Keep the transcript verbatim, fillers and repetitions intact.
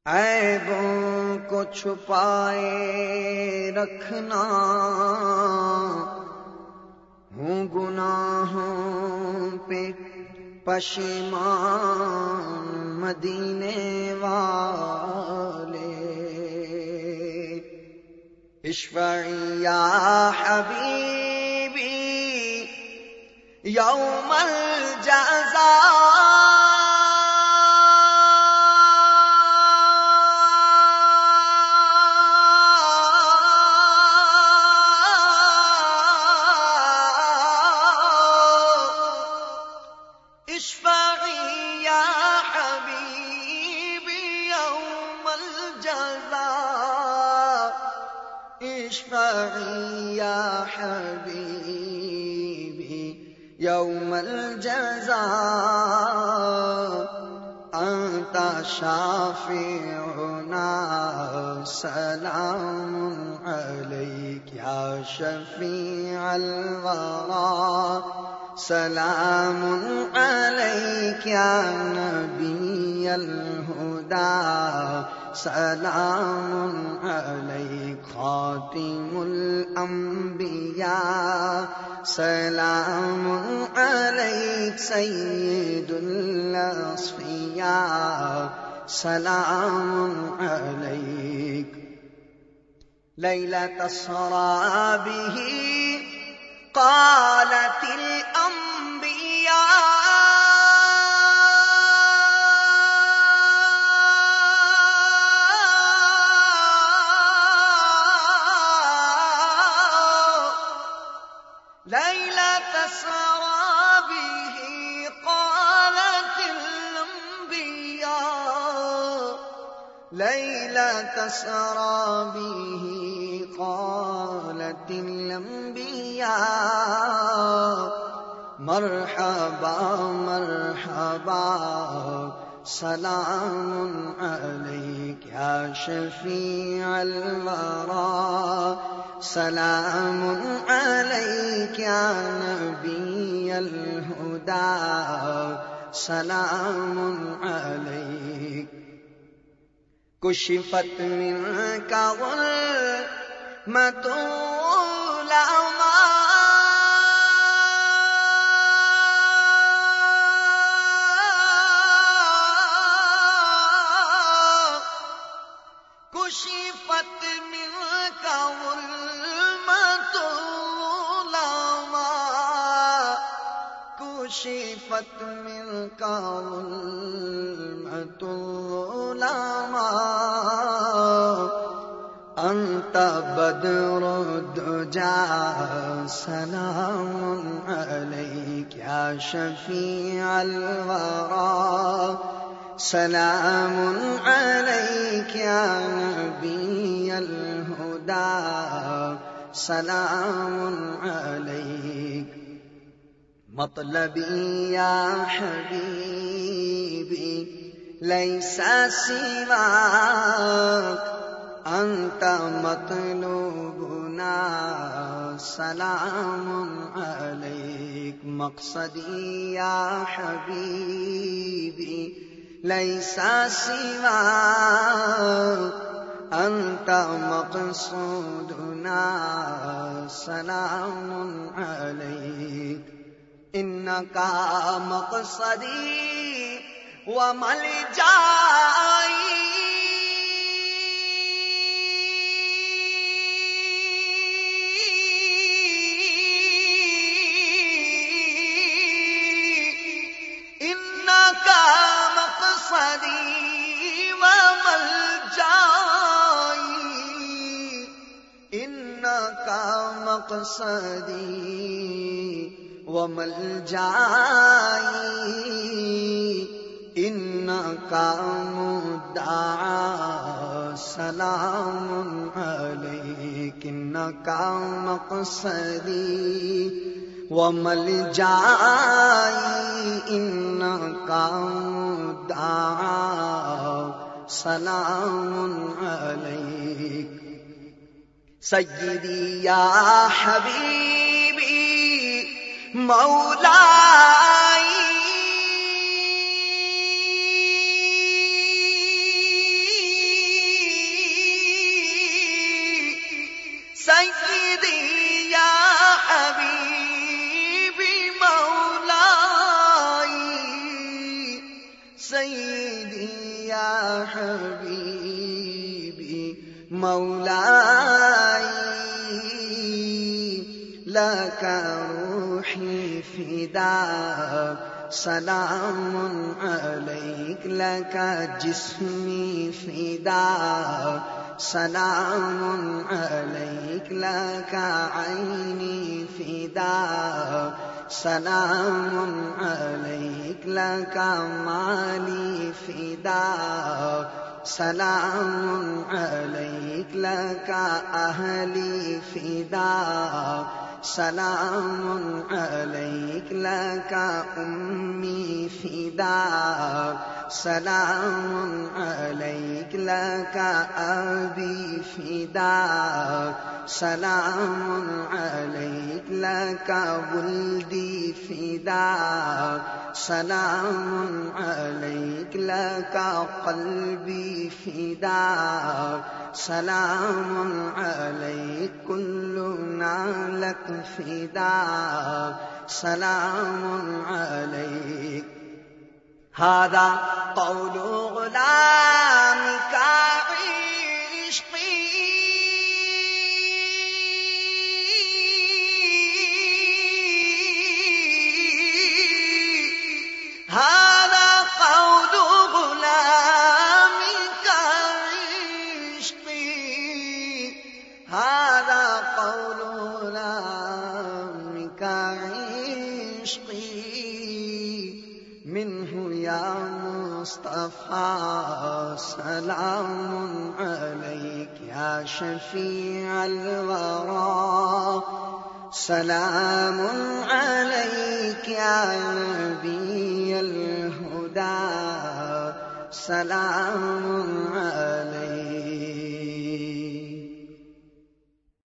عیبوں کو چھپائے رکھنا، ہوں گناہوں پہ پشیمان مدینے والے۔ اشفعی یا حبیبی یوم الجزاء، اشفعی یا حبیبی یوم الجزاء، اشفعی یا حبیبی یوم الجزاء، انت شافعنا سلام علیک یا شفیع الورى، سلام علیک یا نبی الہدی، سلام علیک خاتم الانبیاء، سلام علیک سید الاصفیاء، سلام علیک۔ لیلۃ اسریٰ بہ قالت الانبیاء، لیلۃ اسریٰ بہ قالت الانبیاء، لیلۃ اسریٰ بہ قالت الانبیاء، مرحبا مرحبا سلام علیک یا شفیع الورى، سلام علیک یا نبی الہدی، سلام علیک۔ کشفت منک غلمۃ العمیٰ، کشفت منک غلمۃ العمیٰ، کشفت منک غلمۃ العمیٰ، انت بدر الدجى، سلام علیک یا شفیع الورى، سلام علیک یا نبی الہدی، سلام علیک۔ مطلبی یا حبیبی لیس سواک، انت مطلوبنا سلام علیک۔ مقصدی یا حبیبی لیس سواک، انت مقصودنا سلام علیک۔ انکا مقصدی وملجائی، انکا مقصدی وملجائی، انکا مقصدی وملجائی، انکا مدعی سلام علیک، انکا مقصدی وملجائی، انکا مدعی سلام علیک۔ سیدی یا حبیبی مولائی، يا حبيبي مولاي لك روحي فداك سلام عليك لك جسمي فداك سلام عليك لك عيني فداك سلام عليك لك مالي فداك سلام عليك لك أهلي فداك سلام عليك لك أمي فداك سلام عليك لك أبي فداك سلام عليك لك ولدي فداك سلام عليك لك قلبي فداك سلام عليك كلنا لك فداك سلام عليك. هذا قول غلامك عشقي هذا قول غلامك عشقي هذا قول غلامك عشقي منه يا مصطفى سلام عليك يا شفيع الورى سلام عليك يا نبي الهدى سلام عليك.